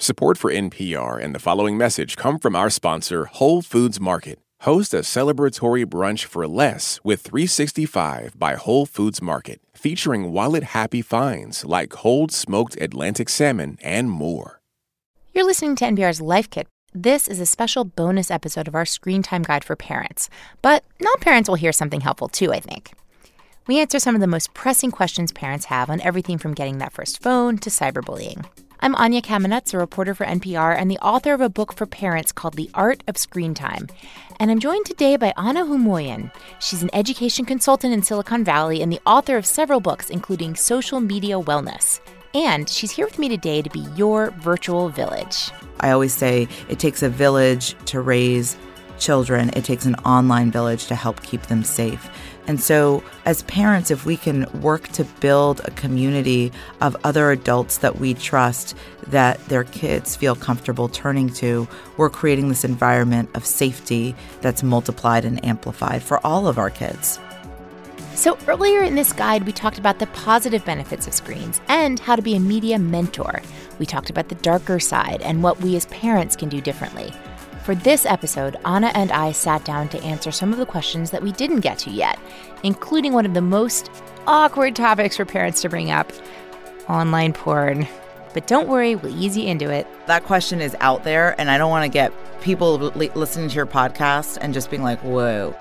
Support for NPR and the following message come from our sponsor, Whole Foods Market. Host a celebratory brunch for less with 365 by Whole Foods Market, featuring wallet-happy finds like cold smoked Atlantic salmon and more. You're listening to NPR's Life Kit. This is a special bonus episode of our Screen Time Guide for parents. But non-parents will hear something helpful too, I think. We answer some of the most pressing questions parents have on everything from getting that first phone to cyberbullying. I'm Anya Kamenetz, a reporter for NPR and the author of a book for parents called The Art of Screen Time. And I'm joined today by Anna Humoyan. She's an education consultant in Silicon Valley and the author of several books, including Social Media Wellness. And she's here with me today to be your virtual village. I always say it takes a village to raise children. It takes an online village to help keep them safe. And so as parents, if we can work to build a community of other adults that we trust, that their kids feel comfortable turning to, we're creating this environment of safety that's multiplied and amplified for all of our kids. So earlier in this guide, we talked about the positive benefits of screens and how to be a media mentor. We talked about the darker side and what we as parents can do differently. For this episode, Anna and I sat down to answer some of the questions that we didn't get to yet, including one of the most awkward topics for parents to bring up, online porn. But don't worry, we'll ease you into it. That question is out there, and I don't want to get people listening to your podcast and just being like, whoa.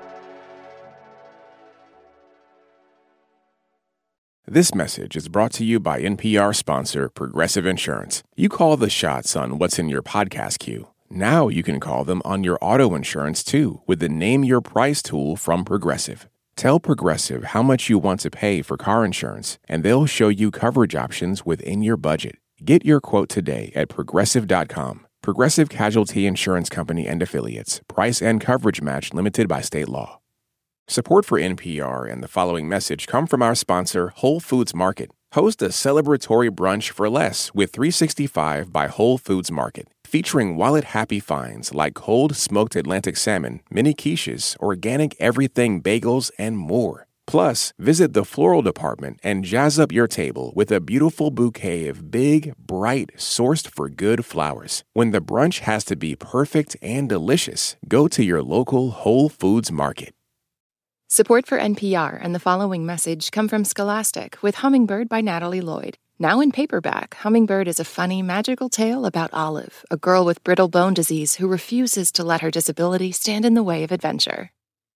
This message is brought to you by NPR sponsor Progressive Insurance. You call the shots on what's in your podcast queue. Now you can call them on your auto insurance, too, with the Name Your Price tool from Progressive. Tell Progressive how much you want to pay for car insurance, and they'll show you coverage options within your budget. Get your quote today at Progressive.com. Progressive Casualty Insurance Company and Affiliates. Price and coverage match limited by state law. Support for NPR and the following message come from our sponsor, Whole Foods Market. Host a celebratory brunch for less with 365 by Whole Foods Market, featuring wallet-happy finds like cold smoked Atlantic salmon, mini quiches, organic everything bagels, and more. Plus, visit the floral department and jazz up your table with a beautiful bouquet of big, bright, sourced-for-good flowers. When the brunch has to be perfect and delicious, go to your local Whole Foods Market. Support for NPR and the following message come from Scholastic with Hummingbird by Natalie Lloyd. Now in paperback, Hummingbird is a funny, magical tale about Olive, a girl with brittle bone disease who refuses to let her disability stand in the way of adventure.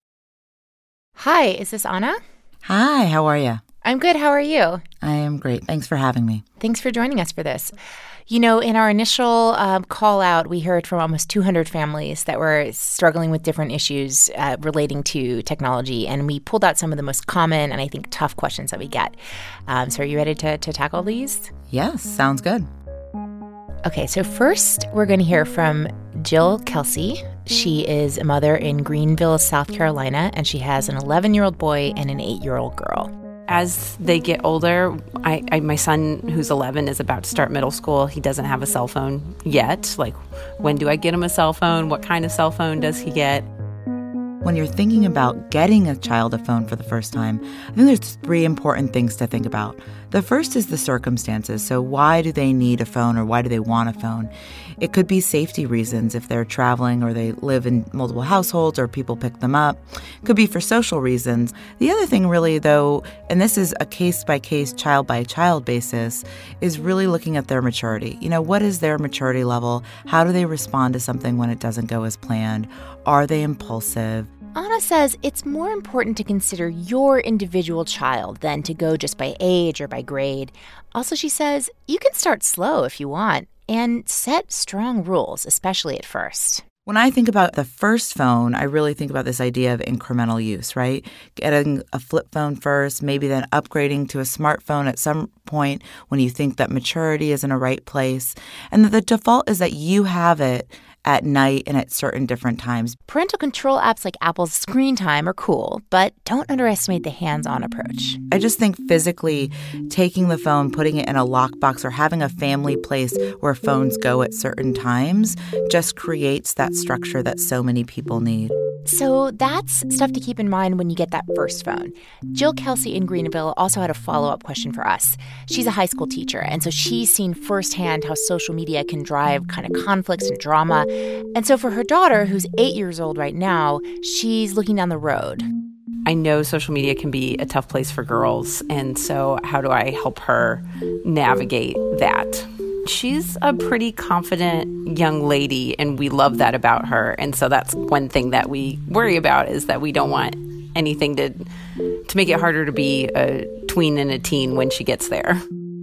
Hi, is this Anna? Hi, how are you? I'm good. How are you? I am great. Thanks for having me. Thanks for joining us for this. You know, in our initial call out, we heard from almost 200 families that were struggling with different issues relating to technology, and we pulled out some of the most common and I think tough questions that we get. So are you ready to tackle these? Yes, sounds good. Okay, so first we're going to hear from Jill Kelsey. She is a mother in Greenville, South Carolina, and she has an 11-year-old boy and an 8-year-old girl. As they get older, my son, who's 11, is about to start middle school. He doesn't have a cell phone yet. Like, when do I get him a cell phone? What kind of cell phone does he get? When you're thinking about getting a child a phone for the first time, I think there's 3 important things to think about. The first is the circumstances. So why do they need a phone or why do they want a phone? It could be safety reasons if they're traveling or they live in multiple households or people pick them up. It could be for social reasons. The other thing really, though, and this is a case-by-case, child-by-child basis, is really looking at their maturity. You know, what is their maturity level? How do they respond to something when it doesn't go as planned? Are they impulsive? Anna says it's more important to consider your individual child than to go just by age or by grade. Also, she says you can start slow if you want and set strong rules, especially at first. When I think about the first phone, I really think about this idea of incremental use, right? Getting a flip phone first, maybe then upgrading to a smartphone at some point when you think that maturity is in a right place. And the default is that you have it at night and at certain different times. Parental control apps like Apple's Screen Time are cool, but don't underestimate the hands-on approach. I just think physically taking the phone, putting it in a lockbox, or having a family place where phones go at certain times just creates that structure that so many people need. So that's stuff to keep in mind when you get that first phone. Jill Kelsey in Greenville also had a follow-up question for us. She's a high school teacher, and so she's seen firsthand how social media can drive kind of conflicts and drama. And so for her daughter, who's 8 years old right now, she's looking down the road. I know social media can be a tough place for girls, and so how do I help her navigate that? She's a pretty confident young lady, and we love that about her. And so that's one thing that we worry about, is that we don't want anything to make it harder to be a tween and a teen when she gets there.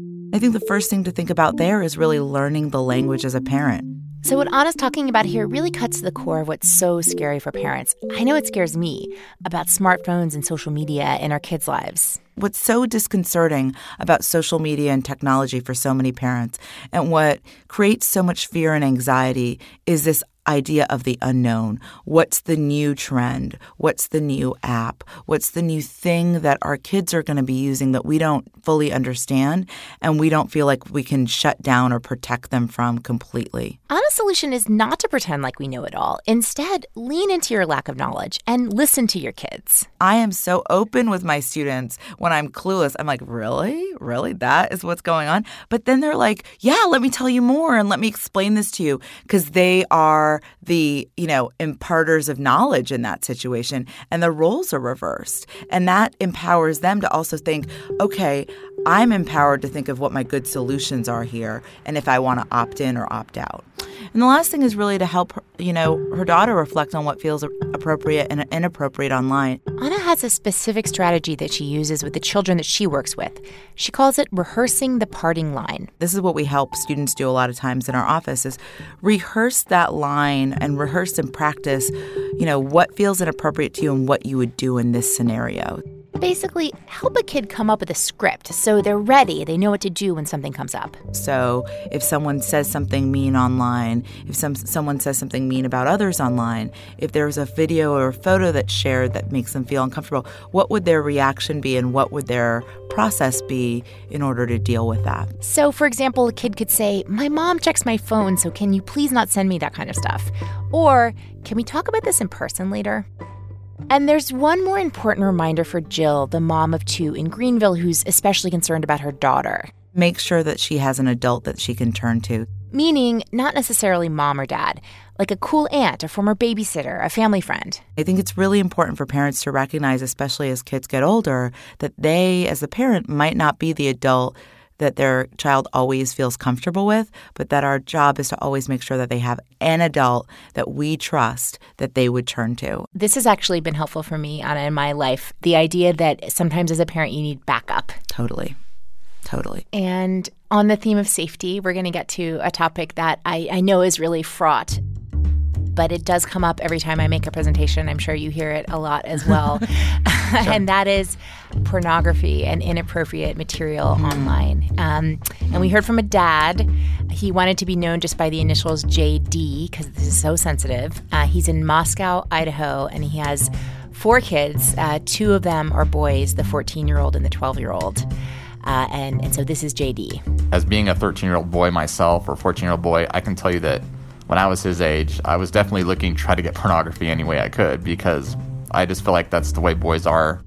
I think the first thing to think about there is really learning the language as a parent. So what Anna's talking about here really cuts to the core of what's so scary for parents. I know it scares me about smartphones and social media in our kids' lives. What's so disconcerting about social media and technology for so many parents, and what creates so much fear and anxiety, is this idea of the unknown. What's the new trend? What's the new app? What's the new thing that our kids are going to be using that we don't fully understand and we don't feel like we can shut down or protect them from completely? Anna's solution is not to pretend like we know it all. Instead, lean into your lack of knowledge and listen to your kids. I am so open with my students when I'm clueless. I'm like, really? Really? That is what's going on? But then they're like, yeah, let me tell you more and let me explain this to you, because they are the, imparters of knowledge in that situation, and the roles are reversed. And that empowers them to also think, okay, I'm empowered to think of what my good solutions are here and if I want to opt in or opt out. And the last thing is really to help her daughter reflect on what feels appropriate and inappropriate online. Anna has a specific strategy that she uses with the children that she works with. She calls it rehearsing the parting line. This is what we help students do a lot of times in our office, is rehearse that line and rehearse and practice, what feels inappropriate to you and what you would do in this scenario. Basically, help a kid come up with a script so they're ready. They know what to do when something comes up. So if someone says something mean online, if someone says something mean about others online, if there's a video or a photo that's shared that makes them feel uncomfortable, what would their reaction be and what would their process be in order to deal with that? So, for example, a kid could say, "My mom checks my phone, so can you please not send me that kind of stuff?" Or, "Can we talk about this in person later?" And there's one more important reminder for Jill, the mom of 2 in Greenville, who's especially concerned about her daughter. Make sure that she has an adult that she can turn to. Meaning not necessarily mom or dad, like a cool aunt, a former babysitter, a family friend. I think it's really important for parents to recognize, especially as kids get older, that they, as a parent, might not be the adult that their child always feels comfortable with, but that our job is to always make sure that they have an adult that we trust that they would turn to. This has actually been helpful for me, Anna, in my life. The idea that sometimes as a parent you need backup. Totally. And on the theme of safety, we're going to get to a topic that I know is really fraught, but it does come up every time I make a presentation. I'm sure you hear it a lot as well. Sure. And that is pornography and inappropriate material online. And we heard from a dad. He wanted to be known just by the initials JD because this is so sensitive. He's in Moscow, Idaho, and he has 4 kids. 2 of them are boys, the 14-year-old and the 12-year-old. And so this is JD. As being a 13-year-old boy myself, or 14-year-old boy, I can tell you that when I was his age, I was definitely looking to try to get pornography any way I could, because I just feel like that's the way boys are.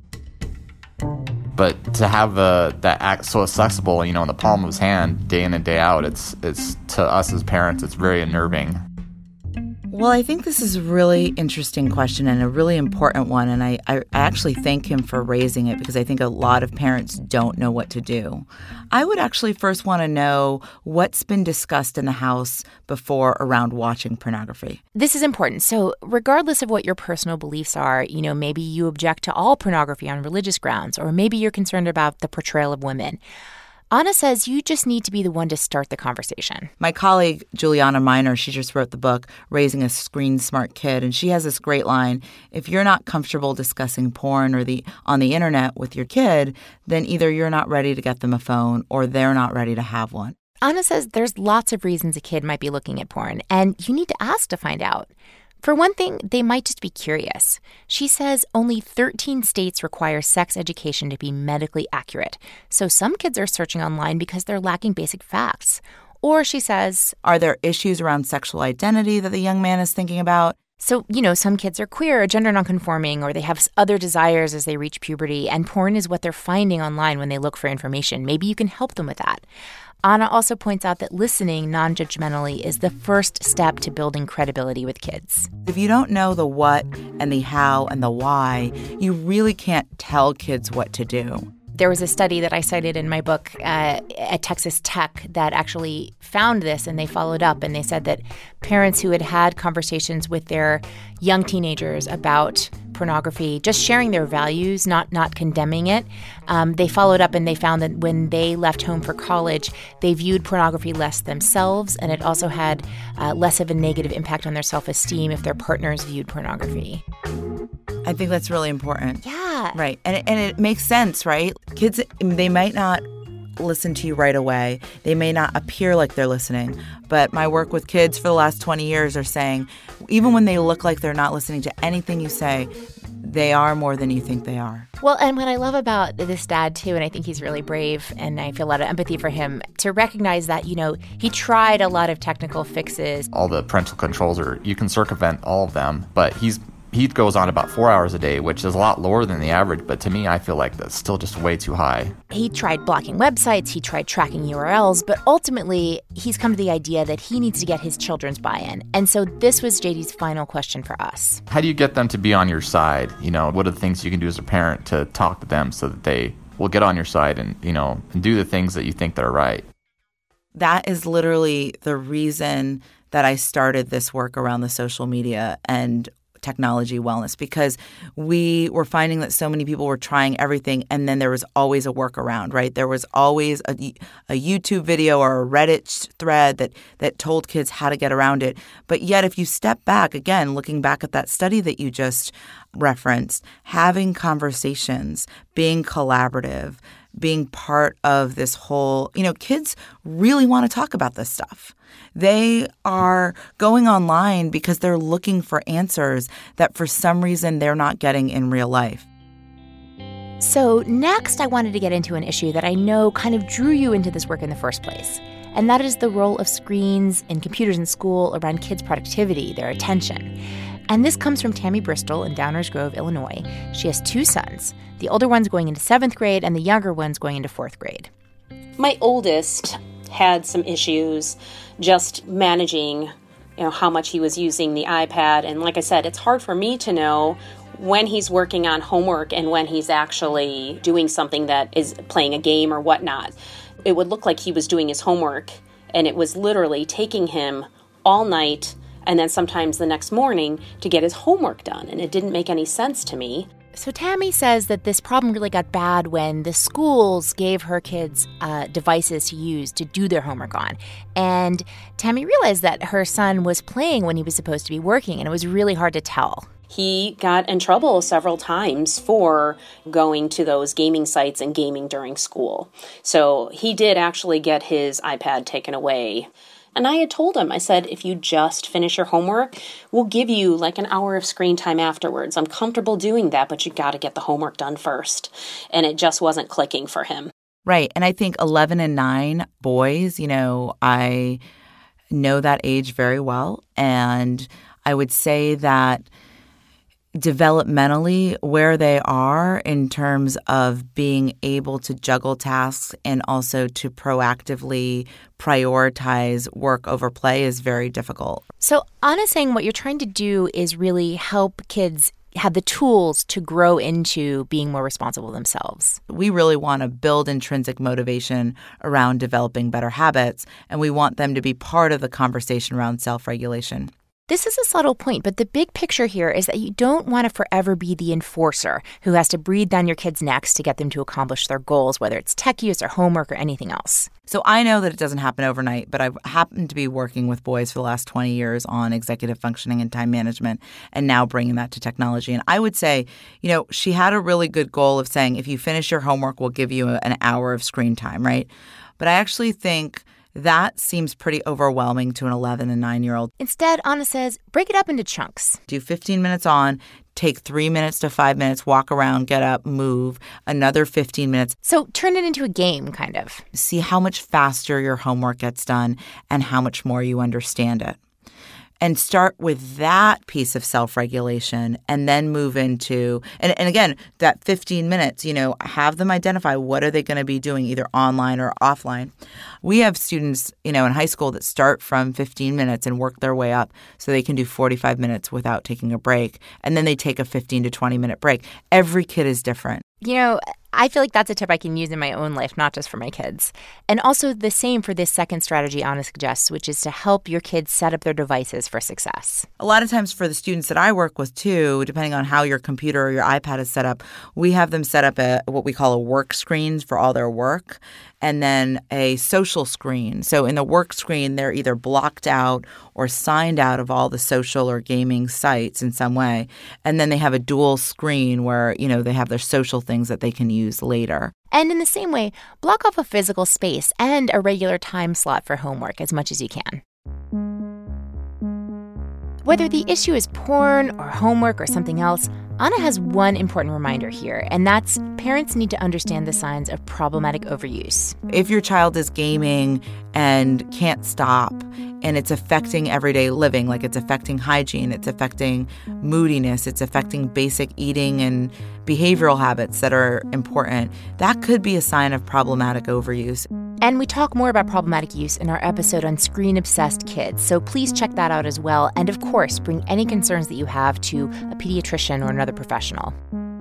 But to have that act so accessible, in the palm of his hand, day in and day out, it's to us as parents, it's very unnerving. Well, I think this is a really interesting question and a really important one, and I actually thank him for raising it, because I think a lot of parents don't know what to do. I would actually first want to know what's been discussed in the house before around watching pornography. This is important. So regardless of what your personal beliefs are, maybe you object to all pornography on religious grounds, or maybe you're concerned about the portrayal of women. Anna says you just need to be the one to start the conversation. My colleague, Juliana Miner, she just wrote the book, Raising a Screen Smart Kid, and she has this great line: if you're not comfortable discussing porn or on the internet with your kid, then either you're not ready to get them a phone or they're not ready to have one. Anna says there's lots of reasons a kid might be looking at porn, and you need to ask to find out. For one thing, they might just be curious. She says only 13 states require sex education to be medically accurate. So some kids are searching online because they're lacking basic facts. Or she says, are there issues around sexual identity that the young man is thinking about? So, some kids are queer or gender nonconforming, or they have other desires as they reach puberty, and porn is what they're finding online when they look for information. Maybe you can help them with that. Anna also points out that listening non-judgmentally is the first step to building credibility with kids. If you don't know the what and the how and the why, you really can't tell kids what to do. There was a study that I cited in my book at Texas Tech that actually found this, and they followed up, and they said that parents who had had conversations with their young teenagers about pornography, just sharing their values, not condemning it, they followed up and they found that when they left home for college, they viewed pornography less themselves, and it also had less of a negative impact on their self-esteem if their partners viewed pornography. I think that's really important. Yeah. Right. And it makes sense, right? Kids, they might not listen to you right away. They may not appear like they're listening. But my work with kids for the last 20 years are saying, even when they look like they're not listening to anything you say, they are more than you think they are. Well, and what I love about this dad, too, and I think he's really brave, and I feel a lot of empathy for him, to recognize that, he tried a lot of technical fixes. All the parental controls you can circumvent all of them, but he goes on about 4 hours a day, which is a lot lower than the average, but to me, I feel like that's still just way too high. He tried blocking websites, he tried tracking URLs, but ultimately, he's come to the idea that he needs to get his children's buy-in. And so this was JD's final question for us. How do you get them to be on your side? What are the things you can do as a parent to talk to them so that they will get on your side and, and do the things that you think that are right? That is literally the reason that I started this work around the social media and technology wellness, because we were finding that so many people were trying everything, and then there was always a workaround, right? There was always a YouTube video or a Reddit thread that told kids how to get around it. But yet, if you step back, again, looking back at that study that you just referenced, having conversations, being collaborative, being part of this whole, kids really want to talk about this stuff. They are going online because they're looking for answers that for some reason they're not getting in real life. So next, I wanted to get into an issue that I know kind of drew you into this work in the first place, and that is the role of screens and computers in school around kids' productivity, their attention. And this comes from Tammy Bristol in Downers Grove, Illinois. She has 2 sons. The older one's going into 7th grade, and the younger one's going into 4th grade. My oldest had some issues just managing, how much he was using the iPad. And like I said, it's hard for me to know when he's working on homework and when he's actually doing something that is playing a game or whatnot. It would look like he was doing his homework, and it was literally taking him all night and then sometimes the next morning to get his homework done. And it didn't make any sense to me. So Tammy says that this problem really got bad when the schools gave her kids devices to use to do their homework on. And Tammy realized that her son was playing when he was supposed to be working, and it was really hard to tell. He got in trouble several times for going to those gaming sites and gaming during school. So he did actually get his iPad taken away. And I had told him, I said, if you just finish your homework, we'll give you like an hour of screen time afterwards. I'm comfortable doing that, but you got to get the homework done first. And it just wasn't clicking for him. Right. And I think 11 and 9 boys, I know that age very well. And I would say that developmentally, where they are in terms of being able to juggle tasks and also to proactively prioritize work over play is very difficult. So Anna's saying what you're trying to do is really help kids have the tools to grow into being more responsible themselves. We really want to build intrinsic motivation around developing better habits, and we want them to be part of the conversation around self-regulation. This is a subtle point, but the big picture here is that you don't want to forever be the enforcer who has to breathe down your kids' necks to get them to accomplish their goals, whether it's tech use or homework or anything else. So I know that it doesn't happen overnight, but I've happened to be working with boys for the last 20 years on executive functioning and time management, and now bringing that to technology. And I would say, she had a really good goal of saying, if you finish your homework, we'll give you an hour of screen time, right? But I actually think that seems pretty overwhelming to an 11 and 9-year-old. Instead, Anna says, break it up into chunks. Do 15 minutes on, take 3 minutes to 5 minutes, walk around, get up, move, another 15 minutes. So turn it into a game, kind of. See how much faster your homework gets done and how much more you understand it. and start with that piece of self-regulation and then move into, and again, that 15 minutes, have them identify what are they going to be doing either online or offline. We have students, in high school that start from 15 minutes and work their way up so they can do 45 minutes without taking a break. And then they take a 15 to 20-minute break. Every kid is different. I feel like that's a tip I can use in my own life, not just for my kids. And also the same for this second strategy Anna suggests, which is to help your kids set up their devices for success. A lot of times for the students that I work with, too, depending on how your computer or your iPad is set up, we have them set up what we call a work screen for all their work, and then a social screen. So in the work screen, they're either blocked out or signed out of all the social or gaming sites in some way. And then they have a dual screen where, they have their social things that they can use later. And in the same way, block off a physical space and a regular time slot for homework as much as you can. Whether the issue is porn or homework or something else, Anna has one important reminder here, and that's parents need to understand the signs of problematic overuse. If your child is gaming and can't stop, and it's affecting everyday living, like it's affecting hygiene, it's affecting moodiness, it's affecting basic eating and behavioral habits that are important, that could be a sign of problematic overuse. And we talk more about problematic use in our episode on screen-obsessed kids, so please check that out as well. And of course, bring any concerns that you have to a pediatrician or another professional.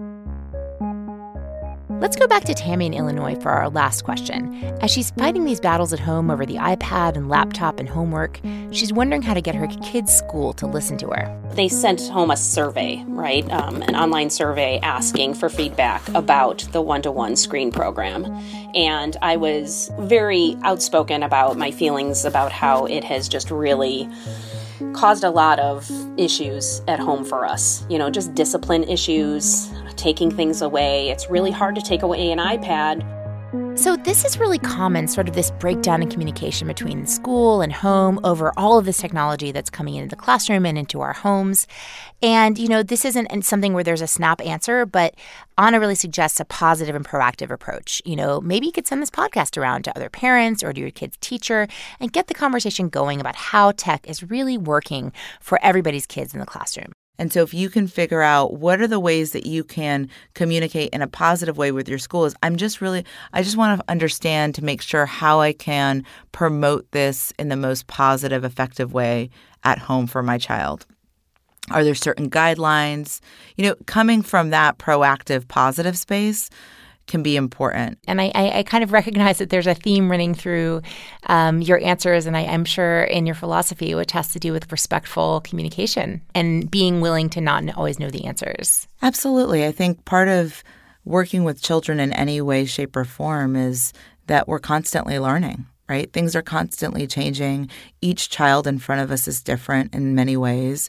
Let's go back to Tammy in Illinois for our last question. As she's fighting these battles at home over the iPad and laptop and homework, she's wondering how to get her kids' school to listen to her. They sent home a survey, right? An online survey asking for feedback about the one-to-one screen program. And I was very outspoken about my feelings about how it has just really caused a lot of issues at home for us. Just discipline issues, taking things away. It's really hard to take away an iPad. So this is really common, sort of this breakdown in communication between school and home over all of this technology that's coming into the classroom and into our homes. And, this isn't something where there's a snap answer, but Anna really suggests a positive and proactive approach. Maybe you could send this podcast around to other parents or to your kid's teacher and get the conversation going about how tech is really working for everybody's kids in the classroom. And so if you can figure out what are the ways that you can communicate in a positive way with your schools, I just want to understand to make sure how I can promote this in the most positive, effective way at home for my child. Are there certain guidelines? Coming from that proactive, positive space can be important. And I kind of recognize that there's a theme running through your answers, and I'm sure in your philosophy, which has to do with respectful communication and being willing to not always know the answers. Absolutely. I think part of working with children in any way, shape, or form is that we're constantly learning, right? Things are constantly changing. Each child in front of us is different in many ways.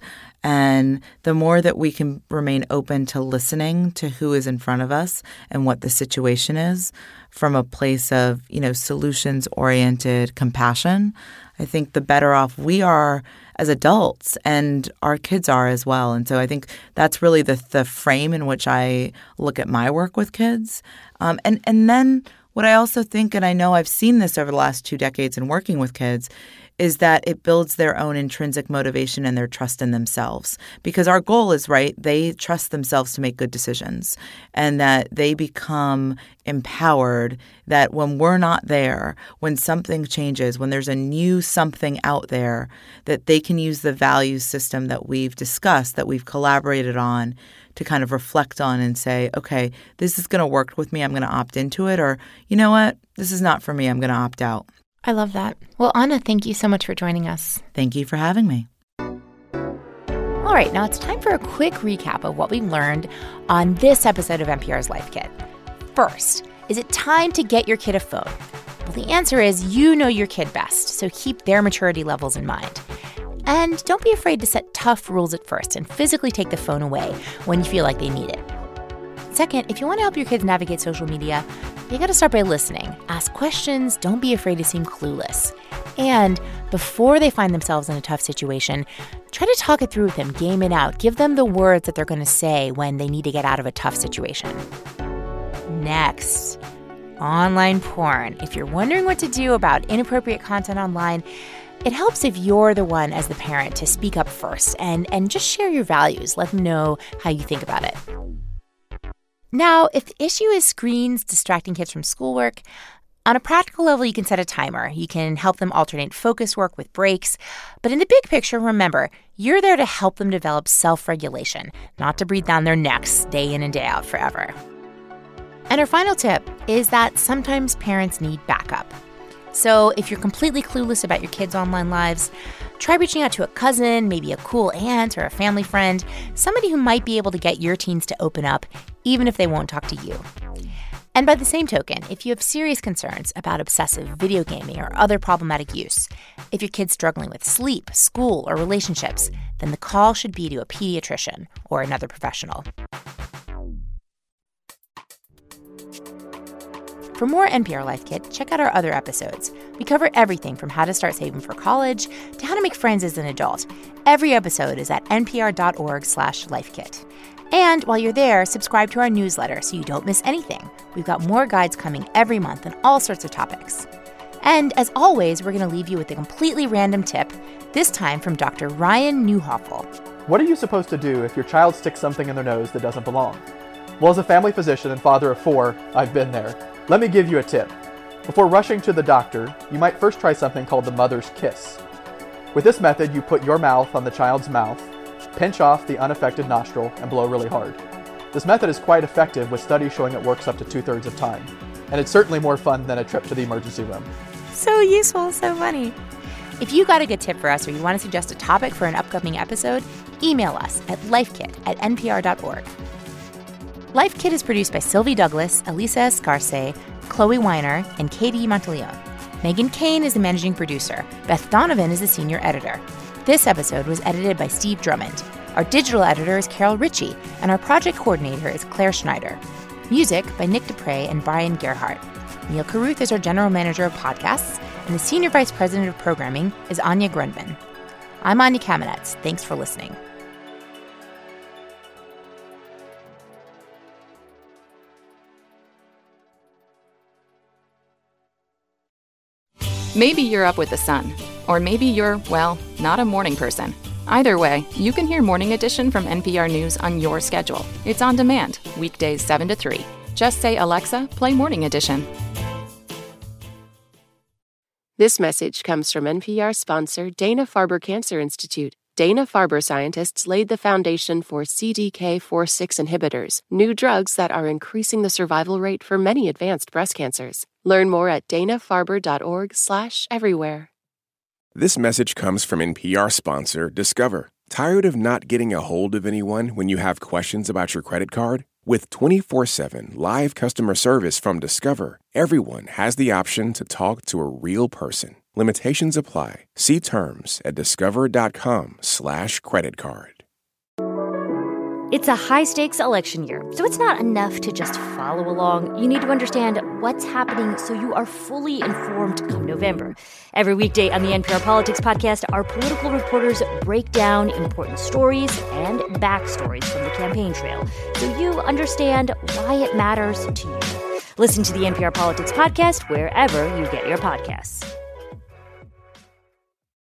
And the more that we can remain open to listening to who is in front of us and what the situation is from a place of, solutions-oriented compassion, I think the better off we are as adults and our kids are as well. And so I think that's really the frame in which I look at my work with kids. And then what I also think, and I know I've seen this over the last 2 decades in working with kids, is that it builds their own intrinsic motivation and their trust in themselves. Because our goal is, right, they trust themselves to make good decisions and that they become empowered, that when we're not there, when something changes, when there's a new something out there, that they can use the value system that we've discussed, that we've collaborated on, to kind of reflect on and say, okay, this is going to work with me. I'm going to opt into it. Or, you know what? This is not for me. I'm going to opt out. I love that. Well, Anna, thank you so much for joining us. Thank you for having me. All right, now it's time for a quick recap of what we've learned on this episode of NPR's Life Kit. First, is it time to get your kid a phone? Well, the answer is you know your kid best, so keep their maturity levels in mind. And don't be afraid to set tough rules at first and physically take the phone away when you feel like they need it. Second, if you want to help your kids navigate social media, you got to start by listening. Ask questions. Don't be afraid to seem clueless. And before they find themselves in a tough situation, try to talk it through with them, game it out. Give them the words that they're going to say when they need to get out of a tough situation. Next, online porn. If you're wondering what to do about inappropriate content online, It helps if you're the one as the parent to speak up first and just share your values. Let them know how you think about it. Now, if the issue is screens distracting kids from schoolwork, on a practical level, you can set a timer. You can help them alternate focus work with breaks. But in the big picture, remember, you're there to help them develop self-regulation, not to breathe down their necks day in and day out forever. And our final tip is that sometimes parents need backup. So if you're completely clueless about your kids' online lives, try reaching out to a cousin, maybe a cool aunt or a family friend, somebody who might be able to get your teens to open up, even if they won't talk to you. And by the same token, if you have serious concerns about obsessive video gaming or other problematic use, if your kid's struggling with sleep, school, or relationships, then the call should be to a pediatrician or another professional. For more NPR Life Kit, check out our other episodes. We cover everything from how to start saving for college to how to make friends as an adult. Every episode is at npr.org/lifekit. And while you're there, subscribe to our newsletter so you don't miss anything. We've got more guides coming every month on all sorts of topics. And as always, we're going to leave you with a completely random tip, this time from Dr. Ryan Neuhoffel. What are you supposed to do if your child sticks something in their nose that doesn't belong? Well, as a family physician and father of 4, I've been there. Let me give you a tip. Before rushing to the doctor, you might first try something called the mother's kiss. With this method, you put your mouth on the child's mouth, pinch off the unaffected nostril, and blow really hard. This method is quite effective, with studies showing it works up to 2/3 of time. And it's certainly more fun than a trip to the emergency room. So useful, so funny. If you got a good tip for us or you want to suggest a topic for an upcoming episode, email us at lifekit@npr.org. Life Kit is produced by Sylvie Douglas, Elisa Escarce, Chloe Weiner, and Katie Monteleone. Megan Kane is the managing producer. Beth Donovan is the senior editor. This episode was edited by Steve Drummond. Our digital editor is Carol Ritchie, and our project coordinator is Claire Schneider. Music by Nick Dupre and Brian Gerhardt. Neil Carruth is our general manager of podcasts, and the senior vice president of programming is Anya Grundman. I'm Anya Kamenetz. Thanks for listening. Maybe you're up with the sun, or maybe you're, well, not a morning person. Either way, you can hear Morning Edition from NPR News on your schedule. It's on demand, weekdays 7 to 3. Just say, Alexa, play Morning Edition. This message comes from NPR sponsor Dana-Farber Cancer Institute. Dana-Farber scientists laid the foundation for CDK4/6 inhibitors, new drugs that are increasing the survival rate for many advanced breast cancers. Learn more at danafarber.org/everywhere. This message comes from NPR sponsor Discover. Tired of not getting a hold of anyone when you have questions about your credit card? With 24/7 live customer service from Discover, everyone has the option to talk to a real person. Limitations apply. See terms at discover.com/creditcard. It's a high-stakes election year, so it's not enough to just follow along. You need to understand what's happening so you are fully informed come November. Every weekday on the NPR Politics Podcast, our political reporters break down important stories and backstories from the campaign trail so you understand why it matters to you. Listen to the NPR Politics Podcast wherever you get your podcasts.